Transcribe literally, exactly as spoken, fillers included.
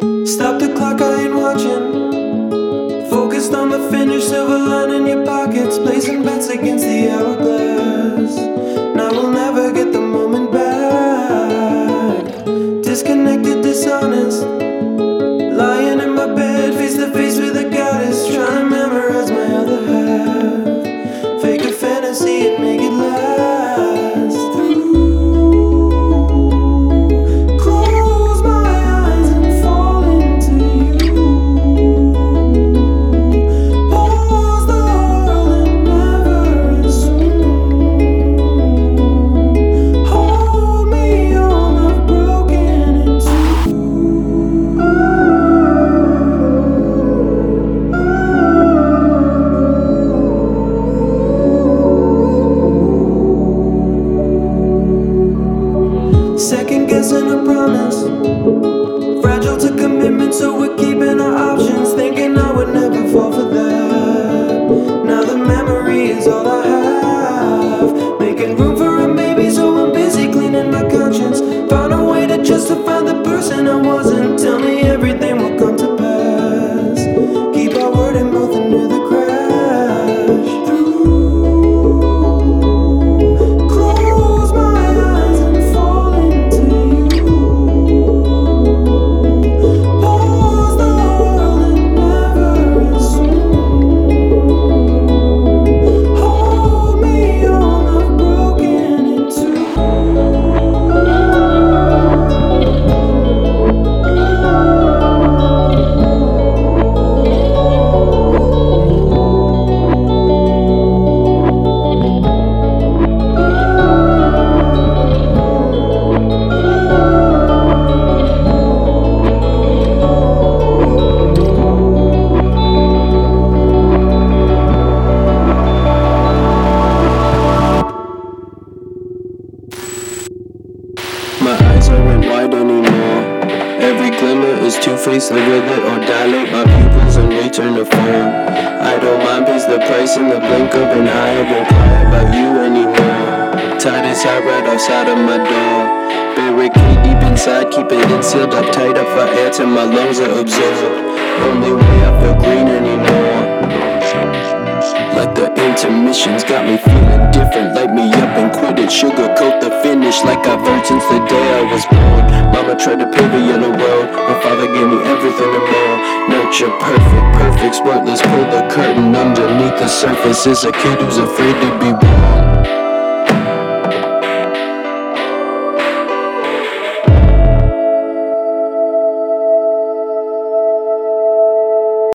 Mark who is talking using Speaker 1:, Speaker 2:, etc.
Speaker 1: Stop the clock, I ain't watching. Focused on the finish, silver line in your pockets, placing bets against the hourglass. Now we'll never get the moment back. Disconnected, dishonest, lying in my bed, face to face with a goddess, trying to memorize my other half. Fake a fantasy and make it last. Close my eyes and fall into you. Pause the world and never assume. Hold me, all I've broken into. Second guessing a promise, fragile to commitment, so we're keeping our options. Thinking I would never fall for that. Now the memory is all I have. Making room for a maybe, so I'm busy cleaning my conscience. Found a way to justify the person I wasn't. Tell me everything will come to pass. Keep our word and mouth into the crash. Close my eyes and fall into you. Pause the world and never assume. Hold me, all I've broken into. My eyes aren't wide anymore. Every glimmer is two-faced, live with it or dilate my pupils and return to form. I don't mind pays the price in the blink of an eye. I won't cry about you anymore. Tide is high right outside of my door. Barricade deep inside, keep it in sealed up tight up for air till my lungs are absorbed. Only way I feel green anymore. Like the intermissions got me feeling different. Light me up and quit it. Sugarcoat the finish like I've heard since the day I was born. Mama tried to pave a yellow road. My father gave me everything and more. Nurture perfect, perfect's worthless. Pull the curtain underneath the surface. Is a kid who's afraid to be born.